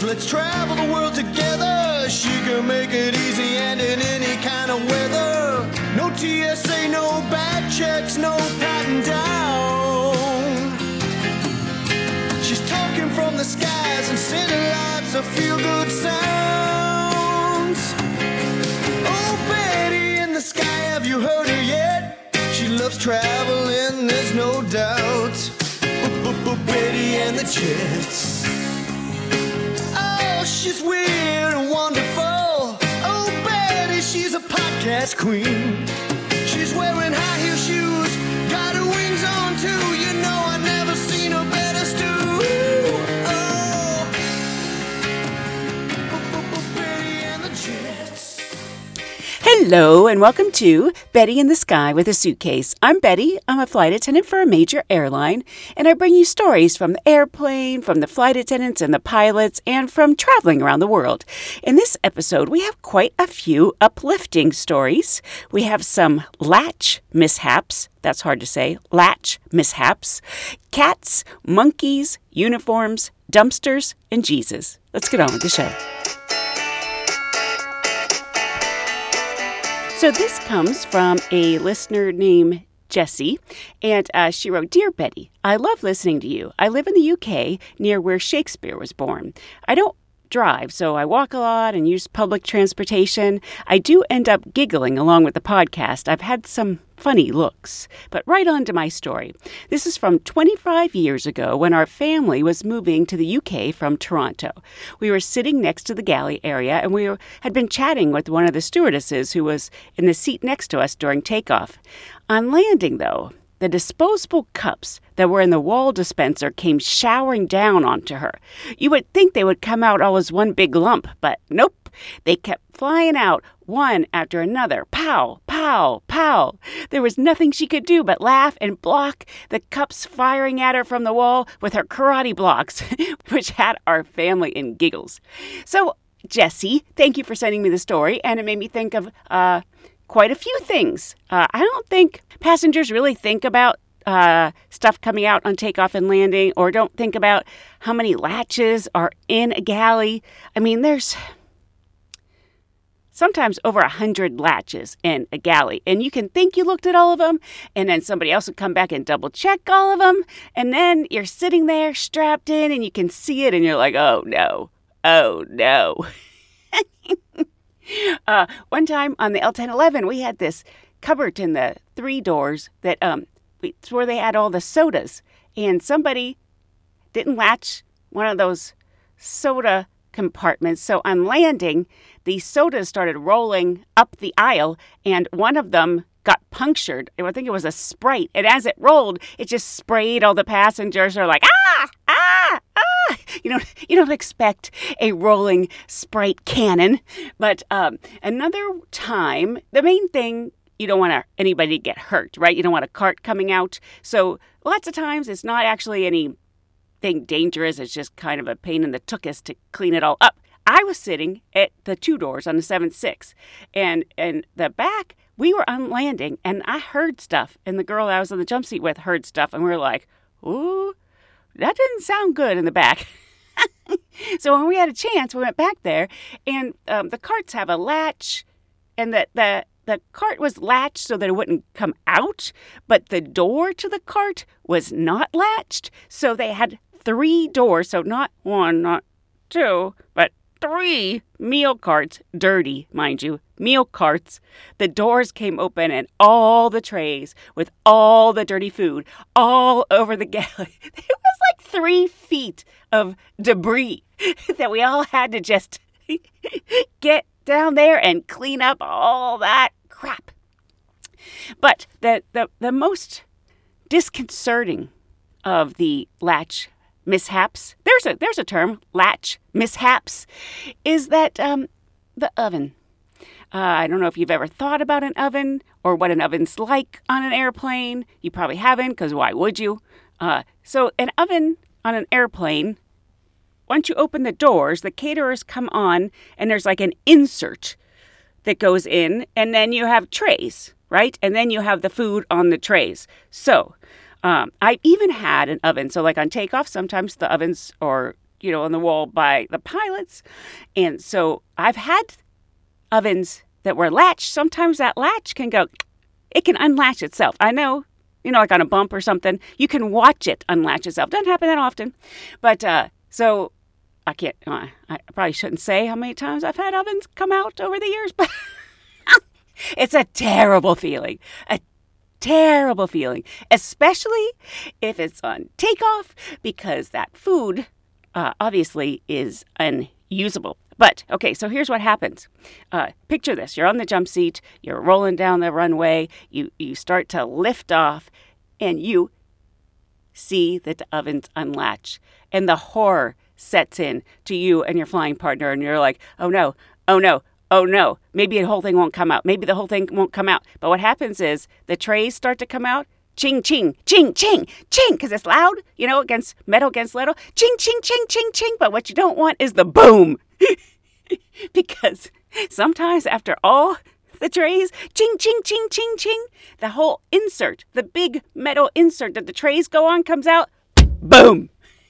So let's travel the world together. She can make it easy and in any kind of weather. No TSA, no bad checks, no patting down. She's talking from the skies and sending lots of feel-good sounds. Oh, Betty in the sky, have you heard her yet? She loves traveling, there's no doubt. Betty and the Jets. Oh, she's weird and wonderful. Oh, Betty, she's a podcast queen. She's wearing high heel shoes, got her wings on too. You know I never seen her better stew. Oh, Betty and the Jets. Hello and welcome to Betty in the Sky with a Suitcase. I'm Betty. I'm a flight attendant for a major airline, and I bring you stories from the airplane, from the flight attendants and the pilots, and from traveling around the world. In this episode, we have quite a few uplifting stories. We have some latch mishaps. That's hard to say. Latch mishaps. Cats, monkeys, uniforms, dumpsters, and Jesus. Let's get on with the show. So this comes from a listener named Jessie, and she wrote, "Dear Betty, I love listening to you. I live in the UK near where Shakespeare was born. I don't drive, so I walk a lot and use public transportation. I do end up giggling along with the podcast. I've had some funny looks. But right on to my story. This is from 25 years ago when our family was moving to the UK from Toronto. We were sitting next to the galley area and we had been chatting with one of the stewardesses who was in the seat next to us during takeoff. On landing, though, the disposable cups that were in the wall dispenser came showering down onto her. You would think they would come out all as one big lump, but nope. They kept flying out, one after another. Pow, pow, pow. There was nothing she could do but laugh and block the cups firing at her from the wall with her karate blocks, which had our family in giggles. So, Jessie, thank you for sending me the story, and it made me think of quite a few things. I don't think passengers really think about stuff coming out on takeoff and landing, or don't think about how many latches are in a galley. I mean, there's sometimes over 100 latches in a galley, and you can think you looked at all of them, and then somebody else will come back and double check all of them, and then you're sitting there strapped in, and you can see it, and you're like, oh no, oh no. One time on the L1011, we had this cupboard in the 3 doors that it's where they had all the sodas, and somebody didn't latch one of those soda compartments. So on landing, the sodas started rolling up the aisle, and one of them got punctured. I think it was a Sprite, and as it rolled, it just sprayed all the passengers. Are like, ah, ah, ah. You don't expect a rolling Sprite cannon. But another time, the main thing, you don't want anybody to get hurt, right? You don't want a cart coming out. So lots of times it's not actually anything dangerous. It's just kind of a pain in the tuchus to clean it all up. I was sitting at the 2 doors on the 7-6, and in the back, we were on landing, and I heard stuff, and the girl I was on the jump seat with heard stuff, and we were like, ooh, that didn't sound good in the back. So when we had a chance, we went back there, and the carts have a latch, and the cart was latched so that it wouldn't come out, but the door to the cart was not latched, so they had 3 doors, so not 1, not 2, but 3 meal carts, dirty, mind you, meal carts. The doors came open and all the trays with all the dirty food all over the galley. It was like 3 feet of debris that we all had to just get down there and clean up all that crap. But the most disconcerting of the latch mishaps, there's a term, latch mishaps, is that the oven. I don't know if you've ever thought about an oven or what an oven's like on an airplane. You probably haven't, because why would you? So an oven on an airplane, once you open the doors, the caterers come on, and there's like an insert that goes in, and then you have trays, right? And then you have the food on the trays. So I even had an oven. So like on takeoff, sometimes the ovens or on the wall by the pilots. And so I've had ovens that were latched. Sometimes that latch it can unlatch itself. I know, like on a bump or something, you can watch it unlatch itself. Doesn't happen that often. But so I can't, I probably shouldn't say how many times I've had ovens come out over the years, but it's a terrible feeling. A terrible feeling, especially if it's on takeoff, because that food obviously is unusable. But, okay, so here's what happens. Picture this. You're on the jump seat. You're rolling down the runway. You start to lift off, and you see that the ovens unlatch. And the horror sets in to you and your flying partner, and you're like, oh, no, oh, no. Oh, no, maybe the whole thing won't come out. Maybe the whole thing won't come out. But what happens is the trays start to come out. Ching, ching, ching, ching, ching, because it's loud, against metal against metal. Ching, ching, ching, ching, ching. But what you don't want is the boom. Because sometimes after all the trays, ching, ching, ching, ching, ching, the whole insert, the big metal insert that the trays go on comes out. Boom.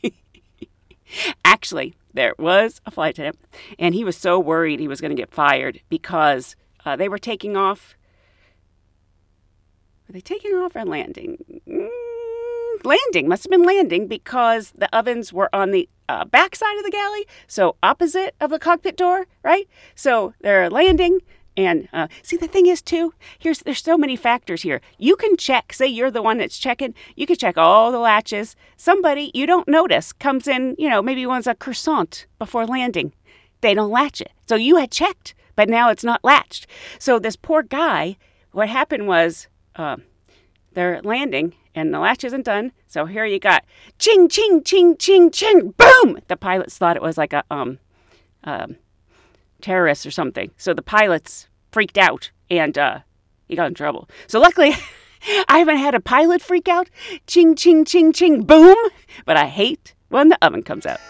Actually, there was a flight attendant, and he was so worried he was going to get fired because they were taking off. Were they taking off or landing? Landing. Must have been landing because the ovens were on the back side of the galley, so opposite of the cockpit door, right? So they're landing. And see, the thing is, too, there's so many factors here. You can check, say you're the one that's checking, you can check all the latches. Somebody you don't notice comes in, maybe wants a croissant before landing. They don't latch it. So you had checked, but now it's not latched. So this poor guy, what happened was they're landing and the latch isn't done. So here you got ching, ching, ching, ching, ching, boom. The pilots thought it was like a terrorists or something. So the pilots freaked out and he got in trouble. So luckily, I haven't had a pilot freak out. Ching, ching, ching, ching, boom. But I hate when the oven comes out.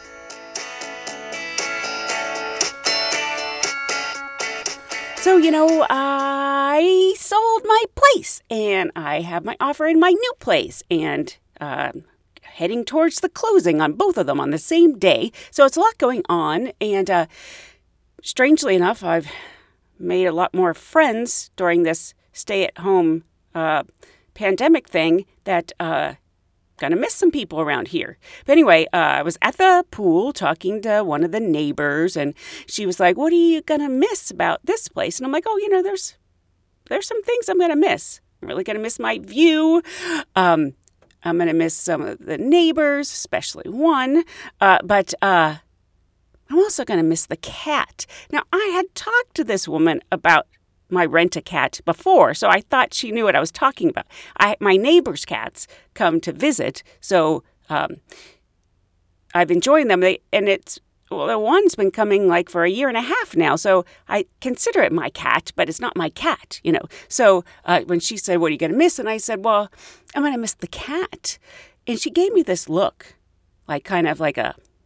So, I sold my place and I have my offer in my new place and heading towards the closing on both of them on the same day. So it's a lot going on, and strangely enough, I've made a lot more friends during this stay-at-home pandemic thing that gonna miss some people around here. But anyway, I was at the pool talking to one of the neighbors, and she was like, "What are you gonna miss about this place?" And I'm like, "Oh, there's some things I'm gonna miss. I'm really gonna miss my view. I'm gonna miss some of the neighbors, especially one. But I'm also going to miss the cat." Now, I had talked to this woman about my rent-a-cat before, so I thought she knew what I was talking about. My neighbor's cats come to visit, so I've enjoyed them. The one's been coming like for a year and a half now, so I consider it my cat, but it's not my cat, So when she said, "What are you going to miss?" and I said, "Well, I'm going to miss the cat." And she gave me this look, like kind of like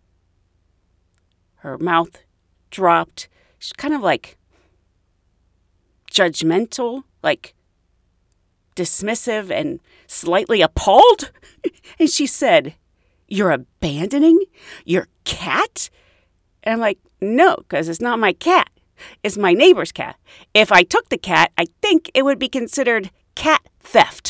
her mouth dropped. She's kind of like judgmental, like dismissive and slightly appalled. And she said, "You're abandoning your cat?" And I'm like, "No, because it's not my cat. It's my neighbor's cat. If I took the cat, I think it would be considered cat theft."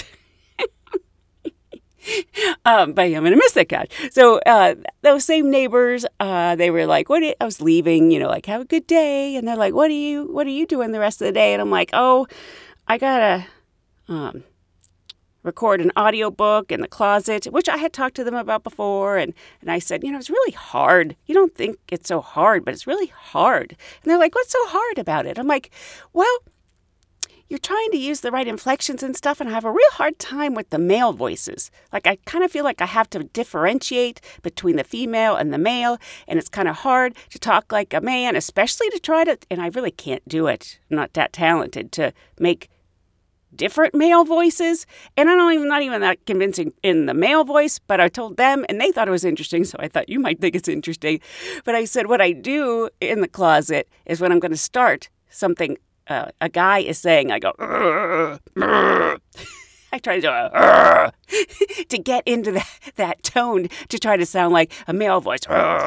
But I'm going to miss that cat. So those same neighbors, they were like, I was leaving, like, "Have a good day." And they're like, what are you doing the rest of the day? And I'm like, "Oh, I got to record an audiobook in the closet," which I had talked to them about before. And I said, "It's really hard. You don't think it's so hard, but it's really hard." And they're like, "What's so hard about it?" I'm like, "Well, you're trying to use the right inflections and stuff, and I have a real hard time with the male voices. Like, I kind of feel like I have to differentiate between the female and the male, and it's kind of hard to talk like a man, especially to try to, and I really can't do it. I'm not that talented to make different male voices, and I'm not even that convincing in the male voice, but I told them, and they thought it was interesting, so I thought you might think it's interesting. But I said what I do in the closet is when I'm going to start something a guy is saying, I go, I I try to do to get into that tone to try to sound like a male voice.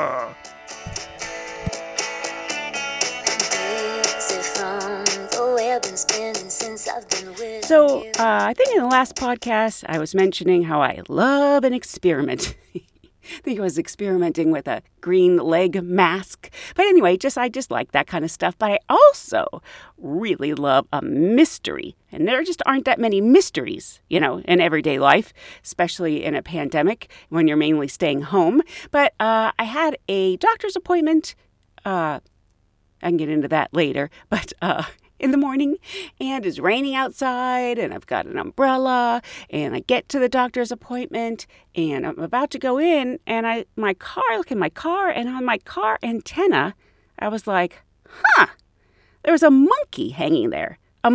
So, I think in the last podcast, I was mentioning how I love an experiment. I think I was experimenting with a green leg mask. But anyway, I just like that kind of stuff. But I also really love a mystery. And there just aren't that many mysteries, in everyday life, especially in a pandemic when you're mainly staying home. But I had a doctor's appointment. I can get into that later. But in the morning, and it's raining outside, and I've got an umbrella, and I get to the doctor's appointment, and I'm about to go in, and look in my car, and on my car antenna, I was like, there was a monkey hanging there.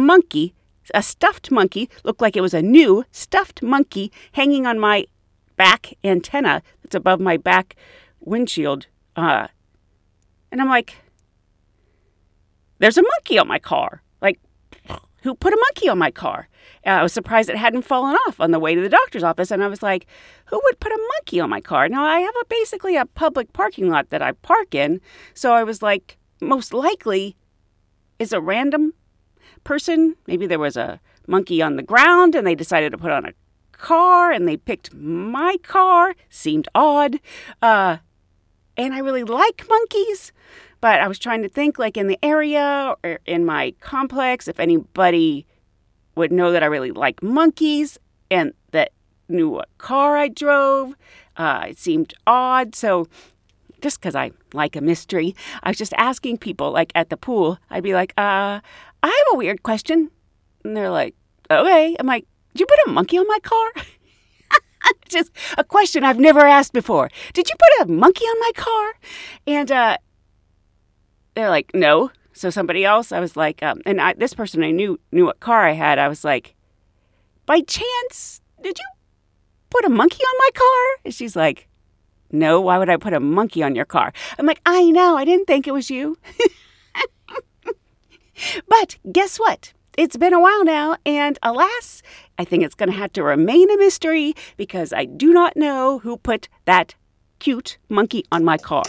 A stuffed monkey, looked like it was a new stuffed monkey hanging on my back antenna that's above my back windshield. And I'm like, there's a monkey on my car. Like, who put a monkey on my car? I was surprised it hadn't fallen off on the way to the doctor's office. And I was like, who would put a monkey on my car? Now, I have basically a public parking lot that I park in. So I was like, most likely is a random person. Maybe there was a monkey on the ground and they decided to put on a car and they picked my car. Seemed odd. And I really like monkeys. But I was trying to think, like, in the area or in my complex, if anybody would know that I really like monkeys and that knew what car I drove. It seemed odd. So just because I like a mystery, I was just asking people, like, at the pool. I'd be like, I have a weird question. And they're like, okay. I'm like, did you put a monkey on my car? Just a question I've never asked before. Did you put a monkey on my car? And they're like, no. So somebody else, I was like, this person I knew what car I had. I was like, by chance, did you put a monkey on my car? And she's like, no, why would I put a monkey on your car? I'm like, I know, I didn't think it was you. But guess what? It's been a while now, and alas, I think it's going to have to remain a mystery because I do not know who put that cute monkey on my car.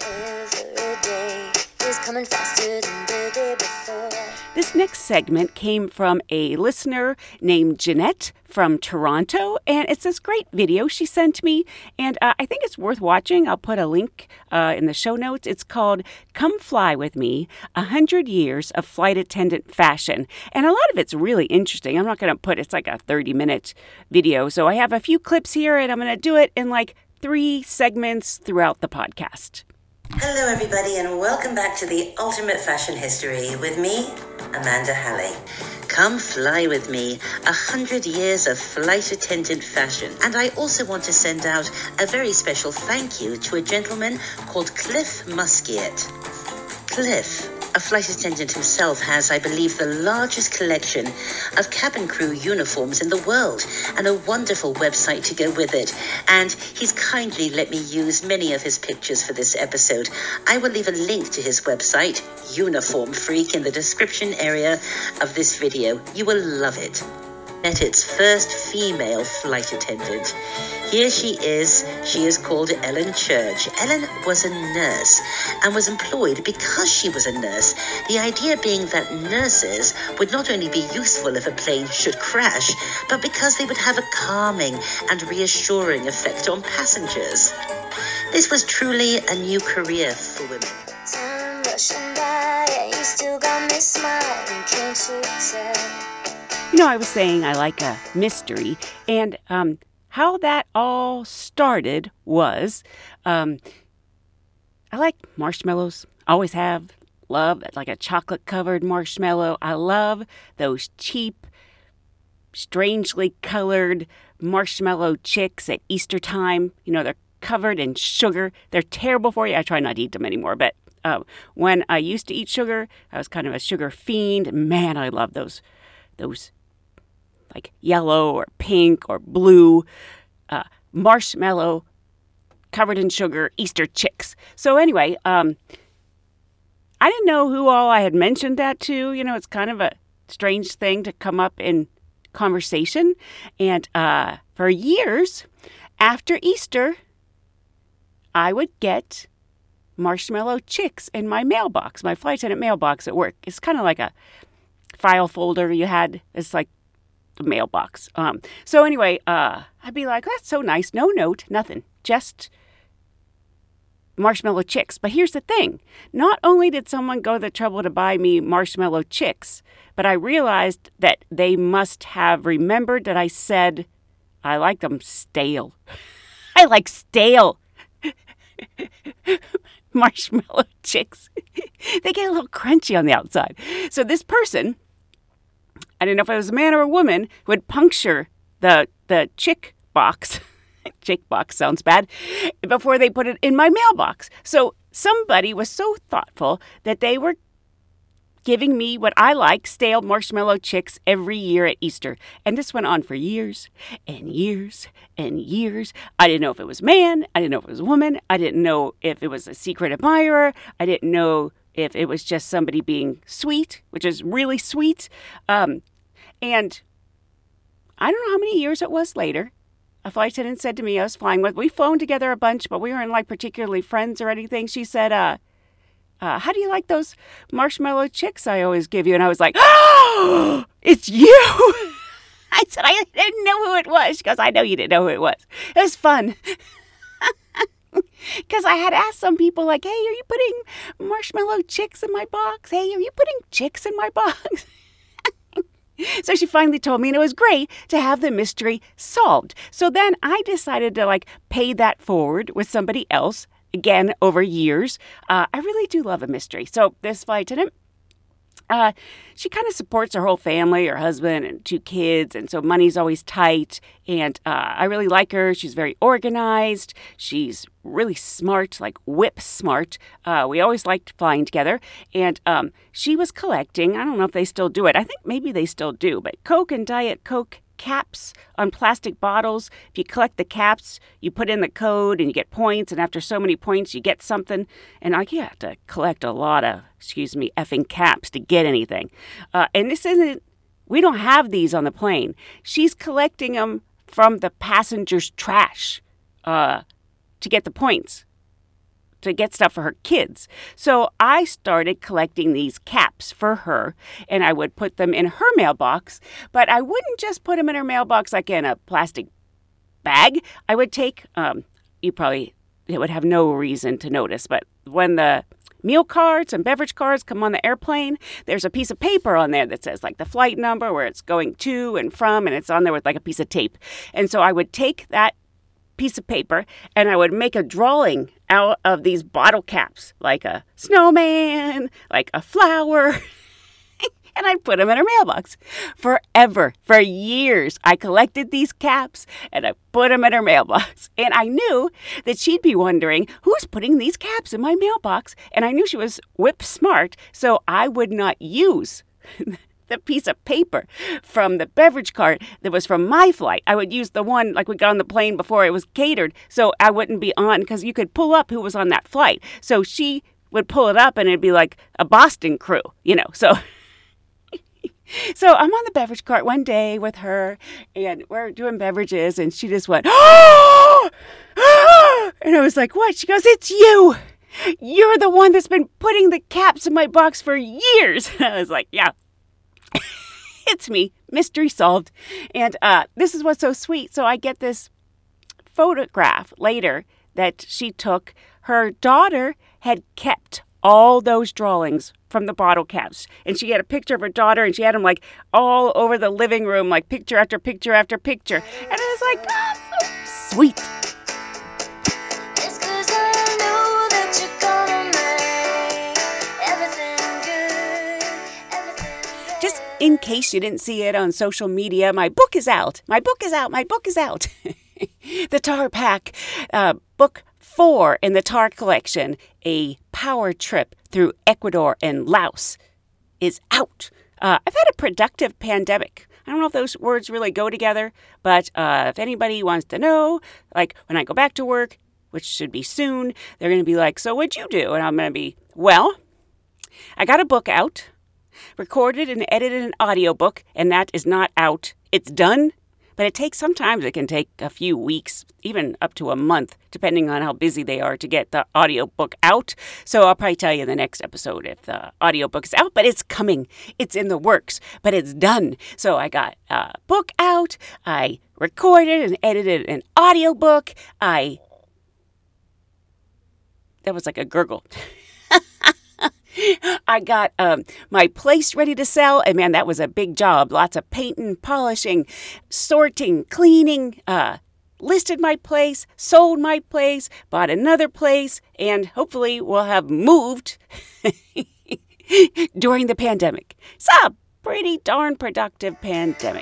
Coming faster than the day before. This next segment came from a listener named Jeanette from Toronto, and it's this great video she sent me, and I think it's worth watching. I'll put a link in the show notes. It's called Come Fly With Me, 100 Years of Flight Attendant Fashion, and a lot of it's really interesting. I'm not going to it's like a 30-minute video, so I have a few clips here, and I'm going to do it in like 3 segments throughout the podcast. Hello everybody and welcome back to the Ultimate Fashion History with me, Amanda Halley. Come fly with me, 100 years of flight attendant fashion. And I also want to send out a very special thank you to a gentleman called Cliff Musquiet. Cliff, a flight attendant himself, has, I believe, the largest collection of cabin crew uniforms in the world and a wonderful website to go with it. And he's kindly let me use many of his pictures for this episode. I will leave a link to his website, Uniform Freak, in the description area of this video. You will love it. Met its first female flight attendant. Here she is. She is called Ellen Church. Ellen was a nurse and was employed because she was a nurse. The idea being that nurses would not only be useful if a plane should crash, but because they would have a calming and reassuring effect on passengers. This was truly a new career for women. Time rushing by, and you still got me smiling, can't you tell? I was saying I like a mystery, and how that all started was I like marshmallows, always have, love, like a chocolate-covered marshmallow. I love those cheap, strangely colored marshmallow chicks at Easter time. They're covered in sugar. They're terrible for you. I try not to eat them anymore, but when I used to eat sugar, I was kind of a sugar fiend. Man, I love those like yellow or pink or blue marshmallow covered in sugar Easter chicks. So anyway, I didn't know who all I had mentioned that to. It's kind of a strange thing to come up in conversation. And for years after Easter, I would get Marshmallow Chicks in my mailbox, my flight attendant mailbox at work. It's kind of like a file folder you had. It's like a mailbox. So anyway, I'd be like, that's so nice. No note, nothing. Just Marshmallow Chicks. But here's the thing. Not only did someone go to the trouble to buy me Marshmallow Chicks, but I realized that they must have remembered that I said I like them stale. I like stale Marshmallow Chicks. They get a little crunchy on the outside. So this person, I don't know if it was a man or a woman, would puncture the chick box. Chick box sounds bad. Before they put it in my mailbox. So somebody was so thoughtful that they were giving me what I like, stale Marshmallow Chicks, every year at Easter. And this went on for years and years and years. I didn't know if it was a man. I didn't know if it was a woman. I didn't know if it was a secret admirer. I didn't know if it was just somebody being sweet, which is really sweet. And I don't know how many years it was later. A flight attendant said to me, I was flying with, we've flown together a bunch, but we weren't like particularly friends or anything. She said, how do you like those Marshmallow Chicks I always give you? And I was like, oh, it's you. I said, I didn't know who it was. She goes, I know you didn't know who it was. It was fun. Because I had asked some people like, hey, are you putting Marshmallow Chicks in my box? Hey, are you putting chicks in my box? So she finally told me, and it was great to have the mystery solved. So then I decided to pay that forward with somebody else, again, over years. I really do love a mystery. So this flight attendant, she kind of supports her whole family, her husband and 2 kids, and so money's always tight. And I really like her. She's very organized. She's really smart, like whip smart. We always liked flying together. And she was collecting, I don't know if they still do it. I think maybe they still do, but Coke and Diet Coke caps on plastic bottles. If you collect the caps, you put in the code and you get points. And after so many points, you get something. And you have to collect a lot of, effing caps to get anything. And this isn't, we don't have these on the plane. She's collecting them from the passenger's trash to get the points, to get stuff for her kids. So I started collecting these caps for her, and I would put them in her mailbox, but I wouldn't just put them in her mailbox like in a plastic bag. I would take, it would have no reason to notice, but when the meal cards and beverage cards come on the airplane, there's a piece of paper on there that says the flight number, where it's going to and from, and it's on there with a piece of tape. And so I would take that piece of paper and I would make a drawing out of these bottle caps, like a snowman, like a flower, and I'd put them in her mailbox. Forever, for years, I collected these caps and I put them in her mailbox. And I knew that she'd be wondering, who's putting these caps in my mailbox? And I knew she was whip smart, so I would not use the piece of paper from the beverage cart that was from my flight. I would use the one we got on the plane before it was catered, so I wouldn't be on, because you could pull up who was on that flight. So she would pull it up and it'd be like a Boston crew, So so I'm on the beverage cart one day with her, and we're doing beverages, and she just went, oh! And I was like, what? She goes, it's you! You're the one that's been putting the caps in my box for years. And I was like, yeah. It's me. Mystery solved. And this is what's so sweet. So I get this photograph later that she took. Her daughter had kept all those drawings from the bottle caps. And she had a picture of her daughter, and she had them all over the living room, picture after picture after picture. And I was like, oh, so sweet. Just in case you didn't see it on social media, my book is out. My book is out. The Tar Pack, book 4 in the Tar collection, A Power Trip Through Ecuador and Laos, is out. I've had a productive pandemic. I don't know if those words really go together, but if anybody wants to know, when I go back to work, which should be soon, they're going to be like, so what'd you do? And I'm going to be, well, I got a book out, recorded and edited an audiobook, and that is not out it's done, but sometimes it can take a few weeks, even up to a month, depending on how busy they are to get the audiobook out. So I'll probably tell you in the next episode if the audiobook is out, but it's coming. It's in the works, but it's done. So I got a book out. I recorded and edited an audiobook. That was like a gurgle. I got my place ready to sell, and man, that was a big job. Lots of painting, polishing, sorting, cleaning, listed my place, sold my place, bought another place, and hopefully we'll have moved during the pandemic. It's a pretty darn productive pandemic.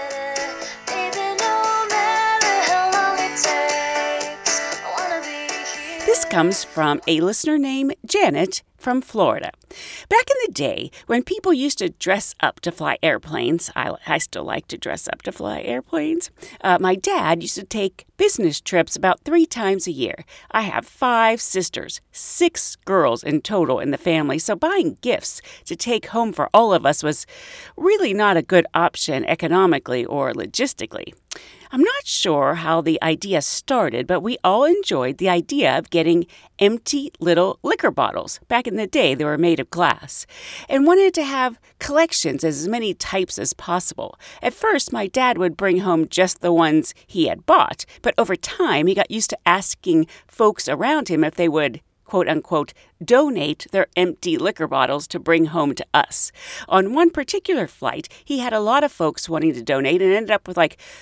This comes from a listener named Janet from Florida. Back in the day, when people used to dress up to fly airplanes, I still like to dress up to fly airplanes, my dad used to take business trips about 3 times a year. I have 5 sisters, 6 girls in total in the family, so buying gifts to take home for all of us was really not a good option economically or logistically. I'm not sure how the idea started, but we all enjoyed the idea of getting empty little liquor bottles. Back in the day, they were made of glass, and wanted to have collections as many types as possible. At first, my dad would bring home just the ones he had bought, but over time, he got used to asking folks around him if they would quote-unquote, donate their empty liquor bottles to bring home to us. On one particular flight, he had a lot of folks wanting to donate and ended up with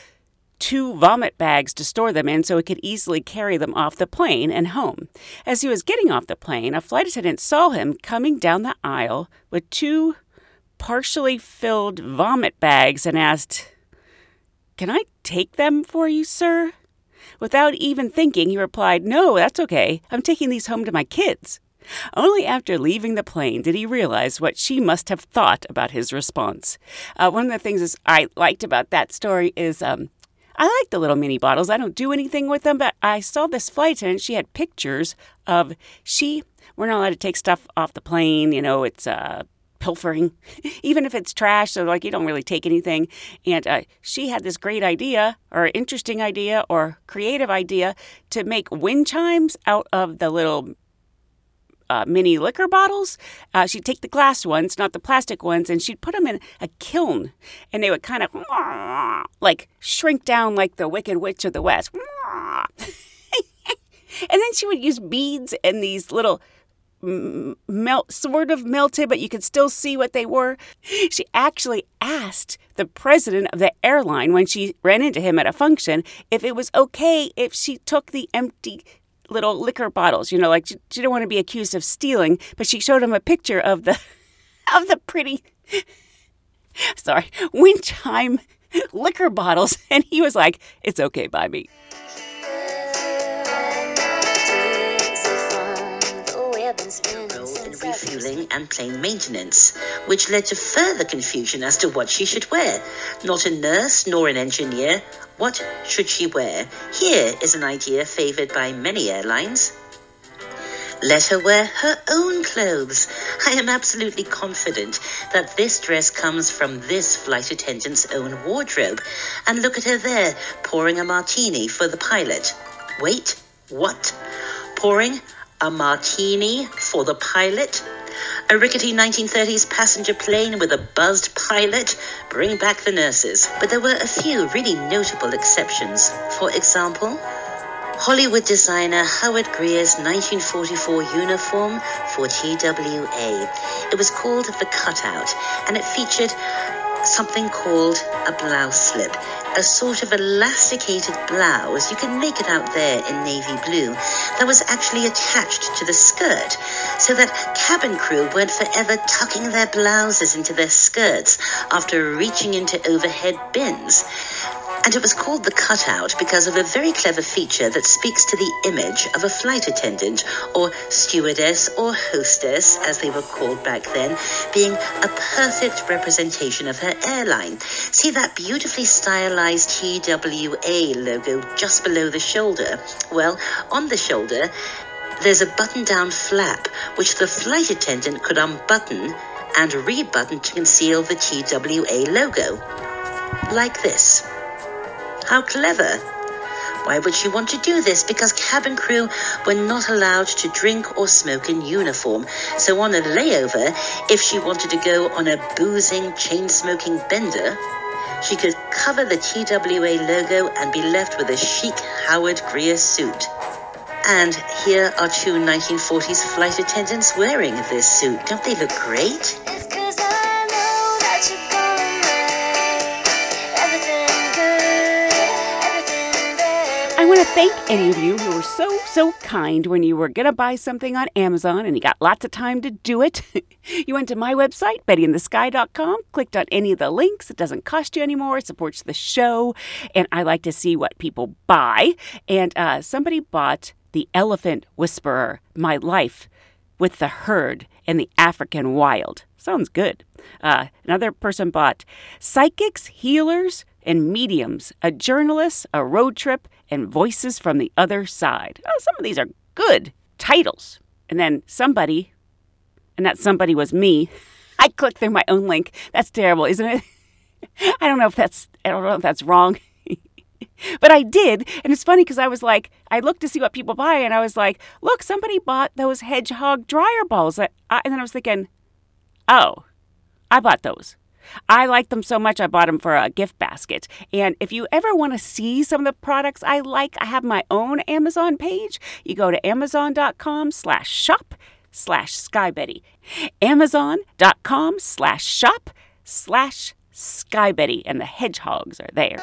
2 vomit bags to store them in so he could easily carry them off the plane and home. As he was getting off the plane, a flight attendant saw him coming down the aisle with 2 partially filled vomit bags and asked, "Can I take them for you, sir?" Without even thinking, he replied, "No, that's okay. I'm taking these home to my kids." Only after leaving the plane did he realize what she must have thought about his response. One of the things I liked about that story is I like the little mini bottles. I don't do anything with them, but I saw this flight attendant. She had pictures of we're not allowed to take stuff off the plane. It's pilfering, even if it's trash. So you don't really take anything. And she had this great idea or interesting idea or creative idea to make wind chimes out of the little mini liquor bottles. She'd take the glass ones, not the plastic ones, and she'd put them in a kiln, and they would kind of shrink down like the Wicked Witch of the West. And then she would use beads and these little sort of melted, but you could still see what they were. She actually asked the president of the airline when she ran into him at a function if it was okay if she took the empty little liquor bottles, she didn't want to be accused of stealing, but she showed him a picture of the pretty, wind chime liquor bottles, and he was like, "It's okay by me." Refueling and plane maintenance, which led to further confusion as to what she should wear. Not a nurse nor an engineer. What should she wear? Here is an idea favored by many airlines. Let her wear her own clothes. I am absolutely confident that this dress comes from this flight attendant's own wardrobe. And look at her there, pouring a martini for the pilot. Wait, what? Pouring a martini for the pilot? A rickety 1930s passenger plane with a buzzed pilot? Bring back the nurses. But there were a few really notable exceptions. For example, Hollywood designer Howard Greer's 1944 uniform for TWA. It was called the Cutout, and it featured something called a blouse slip, a sort of elasticated blouse, you can make it out there in navy blue, that was actually attached to the skirt, so that cabin crew weren't forever tucking their blouses into their skirts after reaching into overhead bins. And it was called the Cutout because of a very clever feature that speaks to the image of a flight attendant, or stewardess, or hostess, as they were called back then, being a perfect representation of her airline. See that beautifully stylized TWA logo just below the shoulder? Well, on the shoulder, there's a button-down flap, which the flight attendant could unbutton and rebutton to conceal the TWA logo. like this. How clever! Why would she want to do this? Because cabin crew were not allowed to drink or smoke in uniform. So on a layover, if she wanted to go on a boozing, chain-smoking bender, she could cover the TWA logo and be left with a chic Howard Greer suit. And here are two 1940s flight attendants wearing this suit. Don't they look great? It's 'cause I know that you're gonna make everything good, everything better. I want to thank any of you who were so kind when you were going to buy something on Amazon and you got lots of time to do it. You went to my website, bettyinthesky.com, clicked on any of the links. It doesn't cost you anymore. It supports the show. And I like to see what people buy. And somebody bought The Elephant Whisperer, My Life with the Herd in the African Wild. Sounds good. Another person bought Psychics, Healers, and Mediums, a Journalist, a Road Trip, and Voices from the Other Side. Oh, some of these are good titles. And then somebody, and that somebody was me, I clicked through my own link. That's terrible, isn't it? I don't know if that's wrong. But I did, and it's funny because I was like, I looked to see what people buy, and I was like, look, somebody bought those hedgehog dryer balls. And then I was thinking, oh, I bought those. I like them so much, I bought them for a gift basket. And if you ever want to see some of the products I like, I have my own Amazon page. You go to amazon.com/shop/SkyBetty. Amazon.com/shop/SkyBetty. And the hedgehogs are there.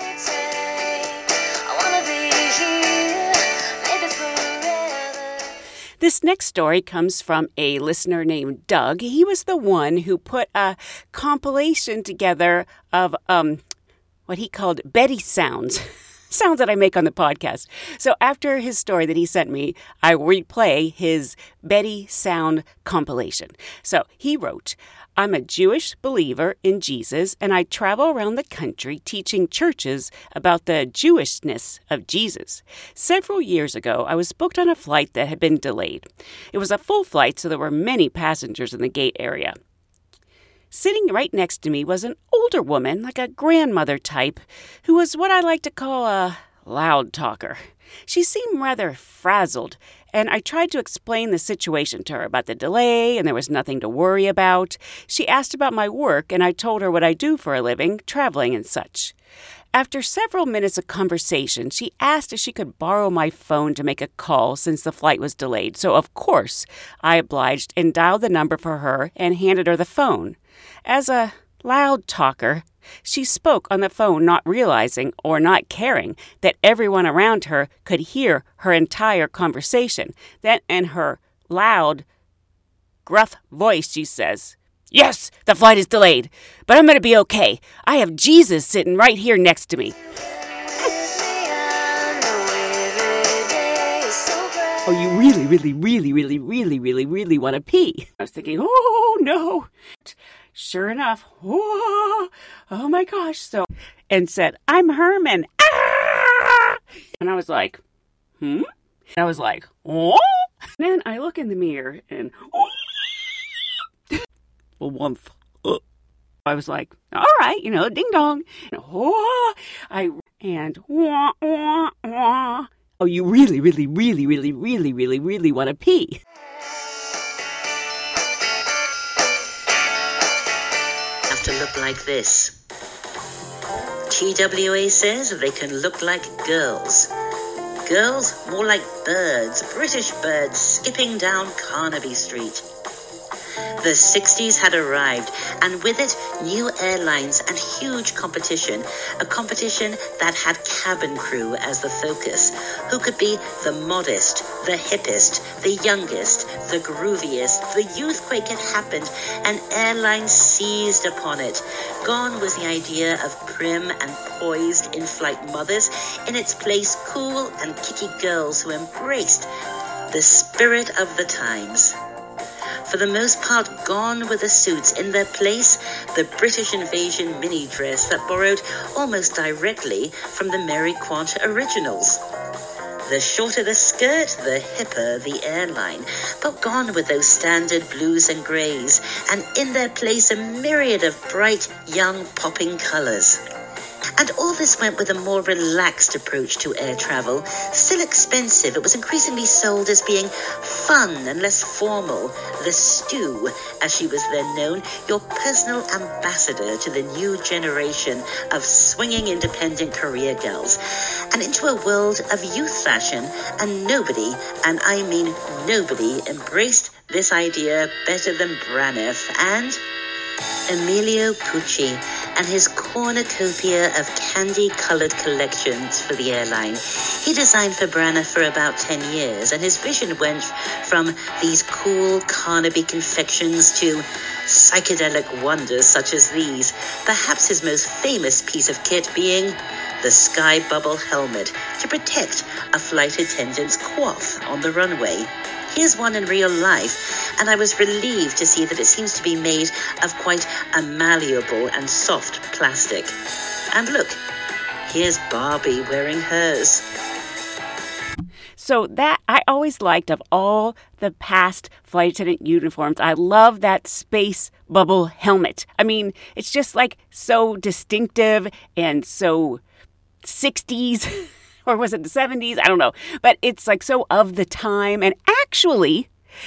I wanna be here, maybe forever. This next story comes from a listener named Doug. He was the one who put a compilation together of what he called Betty sounds. Sounds that I make on the podcast. So after his story that he sent me, I replay his Betty sound compilation. So he wrote, I'm a Jewish believer in Jesus, and I travel around the country teaching churches about the Jewishness of Jesus. Several years ago, I was booked on a flight that had been delayed. It was a full flight, so there were many passengers in the gate area. Sitting right next to me was an older woman, like a grandmother type, who was what I like to call a loud talker. She seemed rather frazzled, and I tried to explain the situation to her about the delay, and there was nothing to worry about. She asked about my work, and I told her what I do for a living, traveling and such. After several minutes of conversation, she asked if she could borrow my phone to make a call since the flight was delayed. So, of course, I obliged and dialed the number for her and handed her the phone. As a loud talker, she spoke on the phone, not realizing or not caring that everyone around her could hear her entire conversation. Then, in her loud, gruff voice, she says, Yes, the flight is delayed, but I'm going to be okay. I have Jesus sitting right here next to me. Oh, you really want to pee? I was thinking, oh, no. Sure enough, oh my gosh. And said, I'm Herman. Ah! And I was like, And I was like, oh. And then I look in the mirror and, well, once. I was like, all right, ding dong. And, wah, wah, wah. Oh, you really want to pee? Have to look like this. TWA says they can look like girls. Girls more like birds, British birds skipping down Carnaby Street. The 60s had arrived, and with it, new airlines and huge competition, a competition that had cabin crew as the focus, who could be the modest, the hippest, the youngest, the grooviest. The youthquake had happened, and airlines seized upon it. Gone was the idea of prim and poised in-flight mothers, in its place cool and kicky girls who embraced the spirit of the times. For the most part, gone were the suits. In their place, the British Invasion mini dress that borrowed almost directly from the Mary Quant originals. The shorter the skirt, the hipper the airline. But gone with those standard blues and greys, and in their place a myriad of bright, young, popping colours. And all this went with a more relaxed approach to air travel. Still expensive, it was increasingly sold as being fun and less formal. The Stu, as she was then known, your personal ambassador to the new generation of swinging independent career girls. And into a world of youth fashion, and nobody, and I mean nobody, embraced this idea better than Braniff and Emilio Pucci and his cornucopia of candy-coloured collections for the airline. He designed for Braniff for about 10 years, and his vision went from these cool Carnaby confections to psychedelic wonders such as these, perhaps his most famous piece of kit being the Sky Bubble helmet to protect a flight attendant's coif on the runway. Here's one in real life, and I was relieved to see that it seems to be made of quite a malleable and soft plastic. And look, here's Barbie wearing hers. So that I always liked of all the past flight attendant uniforms. I love that space bubble helmet. I mean, it's just like so distinctive and so 60s. Or was it the 70s? I don't know. But it's like so of the time. And actually,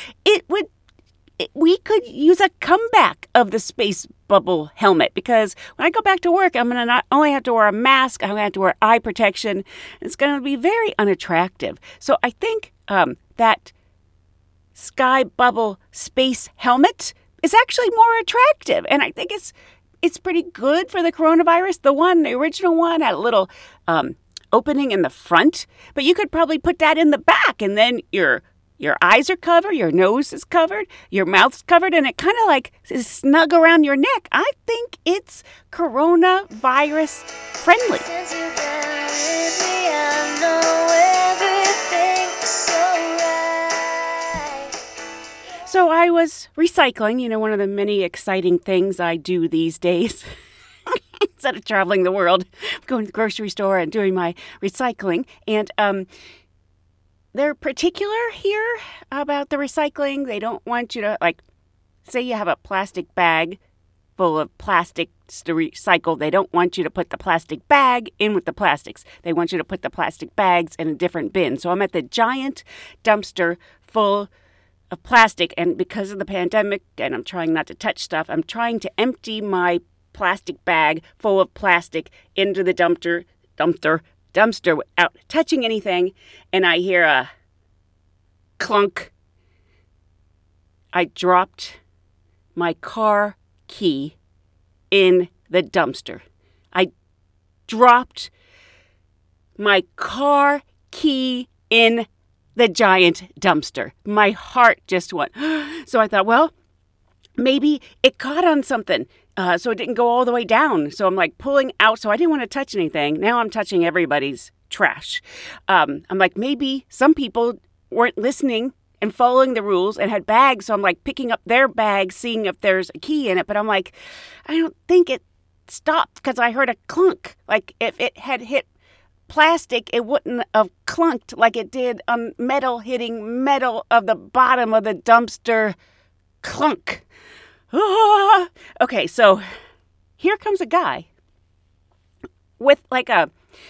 we could use a comeback of the space bubble helmet, because when I go back to work, I'm going to not only have to wear a mask, I'm going to have to wear eye protection. It's going to be very unattractive. So I think that sky bubble space helmet is actually more attractive. And I think it's pretty good for the coronavirus. The original one had a little opening in the front, but you could probably put that in the back, and then your eyes are covered, your nose is covered, your mouth's covered, and it kind of like is snug around your neck. I think it's coronavirus friendly. Since you've been with me, I know everything is so right. So I was recycling, one of the many exciting things I do these days. Instead of traveling the world, going to the grocery store and doing my recycling. And they're particular here about the recycling. They don't want you to, say you have a plastic bag full of plastics to recycle. They don't want you to put the plastic bag in with the plastics. They want you to put the plastic bags in a different bin. So I'm at the giant dumpster full of plastic. And because of the pandemic, and I'm trying not to touch stuff, I'm trying to empty my plastic bag full of plastic into the dumpster without touching anything, and I hear a clunk. I dropped my car key in the dumpster. I dropped my car key in the giant dumpster. My heart just went. So I thought, well, maybe it caught on something. So it didn't go all the way down. So I'm pulling out. So I didn't want to touch anything. Now I'm touching everybody's trash. I'm maybe some people weren't listening and following the rules and had bags. So I'm picking up their bags, seeing if there's a key in it. But I'm I don't think it stopped because I heard a clunk. If it had hit plastic, it wouldn't have clunked like it did on metal hitting metal of the bottom of the dumpster. Clunk. Okay, so here comes a guy with a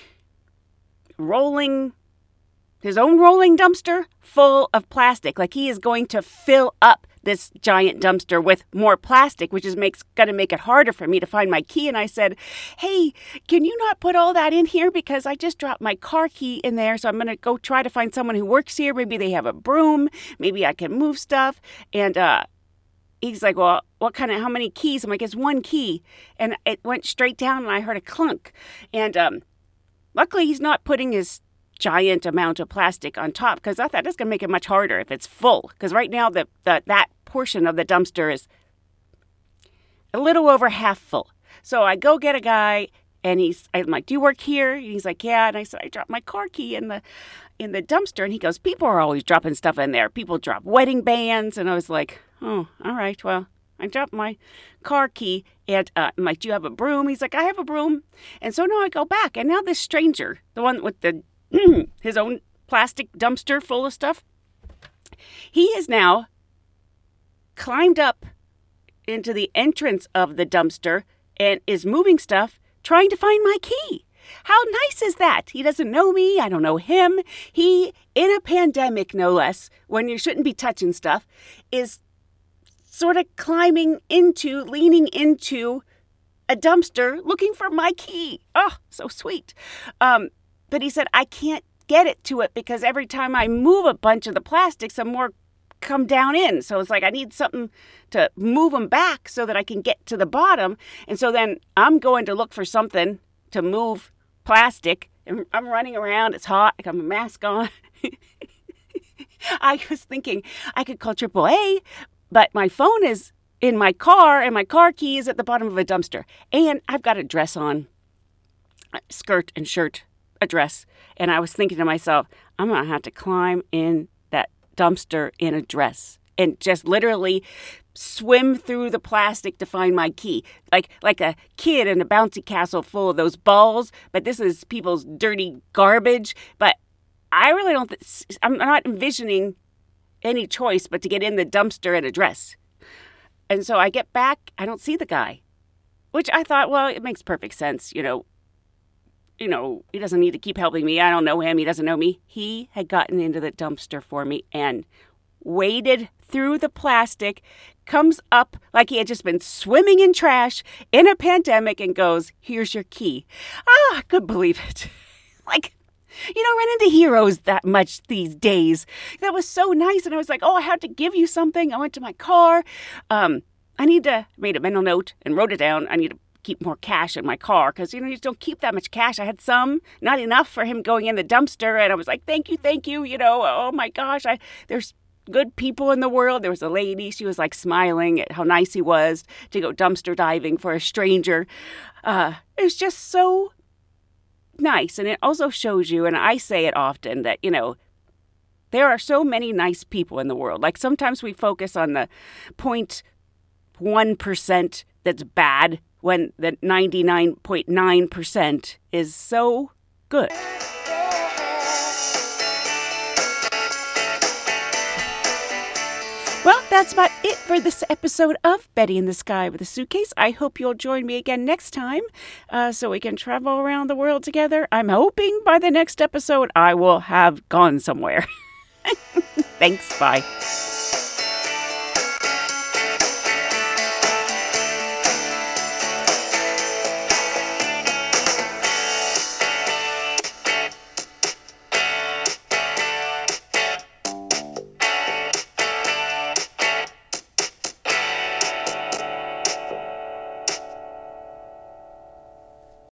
his own rolling dumpster full of plastic. He is going to fill up this giant dumpster with more plastic, which is going to make it harder for me to find my key. And I said, hey, can you not put all that in here? Because I just dropped my car key in there. So I'm going to go try to find someone who works here. Maybe they have a broom. Maybe I can move stuff. And, he's like, well, how many keys? I'm like, it's one key. And it went straight down and I heard a clunk. And luckily he's not putting his giant amount of plastic on top, because I thought that's going to make it much harder if it's full. Because right now that portion of the dumpster is a little over half full. So I go get a guy and I'm like, do you work here? And he's like, yeah. And I said, I dropped my car key in the dumpster. And he goes, people are always dropping stuff in there. People drop wedding bands. And I was like, oh, all right, well, I dropped my car key, and I'm like, do you have a broom? He's like, I have a broom. And so now I go back, and now this stranger, the one with his own plastic dumpster full of stuff. He has now climbed up into the entrance of the dumpster and is moving stuff, trying to find my key. How nice is that? He doesn't know me. I don't know him. He, in a pandemic, no less, when you shouldn't be touching stuff, is sort of leaning into a dumpster looking for my key. Oh, so sweet. But he said, I can't get it to it because every time I move a bunch of the plastic, some more come down in. So it's like I need something to move them back so that I can get to the bottom. And so then I'm going to look for something to move plastic. And I'm running around. It's hot. I got my mask on. I was thinking I could call AAA, but my phone is in my car and my car key is at the bottom of a dumpster. And I've got a dress on, skirt and shirt, a dress. And I was thinking to myself, I'm going to have to climb in that dumpster in a dress and just literally swim through the plastic to find my key. Like a kid in a bouncy castle full of those balls, but this is people's dirty garbage. But I really don't, I'm not envisioning any choice but to get in the dumpster in a dress. And so I get back, I don't see the guy, which I thought, well, it makes perfect sense. You know, he doesn't need to keep helping me. I don't know him. He doesn't know me. He had gotten into the dumpster for me and waded through the plastic, comes up like he had just been swimming in trash in a pandemic and goes, here's your key. Ah, I couldn't believe it. Like, you don't run into heroes that much these days. That was so nice. And I was like, oh, I have to give you something. I went to my car. Made a mental note and wrote it down. I need to keep more cash in my car because, you just don't keep that much cash. I had some, not enough for him going in the dumpster. And I was like, thank you. Oh my gosh, there's good people in the world. There was a lady, she was like smiling at how nice he was to go dumpster diving for a stranger. It was just so nice. And it also shows you, and I say it often, that, there are so many nice people in the world. Like sometimes we focus on the 0.1% that's bad when the 99.9% is so good. Well, that's about it for this episode of Betty in the Sky with a Suitcase. I hope you'll join me again next time so we can travel around the world together. I'm hoping by the next episode I will have gone somewhere. Thanks, bye.